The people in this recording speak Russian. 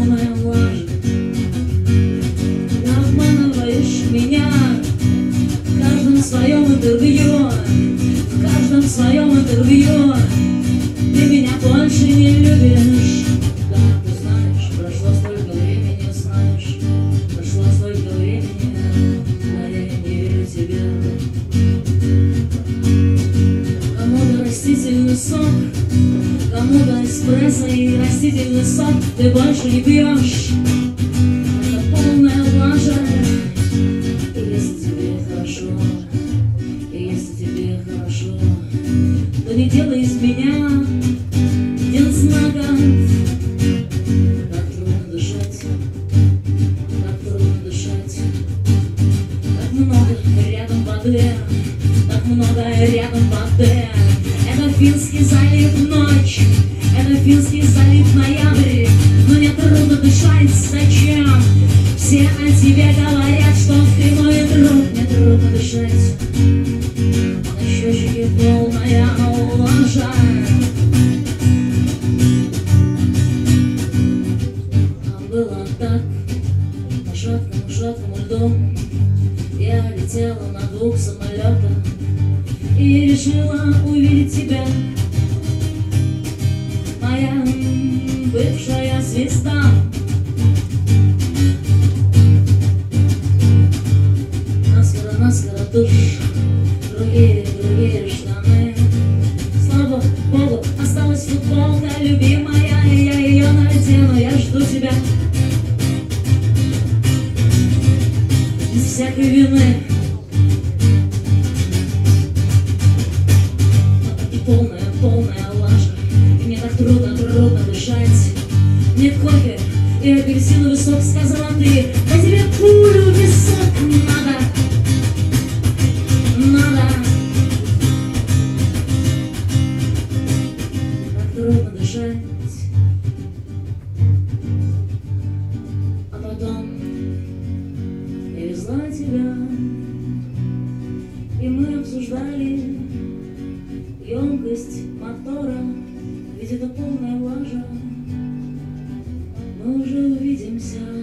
полная лажа. Ты обманываешь меня в каждом своем интервью, в каждом своем интервью. Ты меня больше не любишь. Да, ты знаешь, прошло столько времени, знаешь, прошло столько времени, а я не верю тебе. Кому-то растительный сок, кому-то эспрессо и растительный сок ты больше не пьешь. Это полная лажа. И если тебе хорошо, и если тебе хорошо, то не делай из меня день знаков. Как трудно дышать, как трудно дышать, так много рядом воды, так много рядом воды. Это Финский залив ночь, это Финский залив ноябрь. Но мне трудно дышать, зачем? Все о тебе говорят, что ты мой друг. Мне трудно дышать, на счетчике полная лажа. А было так, по шаткому льду я летела на 2 самолетах и решила увидеть тебя, моя бывшая звезда. Наскоро тушь, другие штаны. Слава Богу, осталась футболка любимая, я ее надену, я жду тебя без всякой вины. И полная лажа, и мне так трудно дышать. Мне кофе и апельсиновый сок, сказала ты, по тебе пулю в висок надо. Так трудно дышать. А потом я везла тебя, и мы обсуждали емкость мотора, ведь это полная лажа. Мы уже увидимся.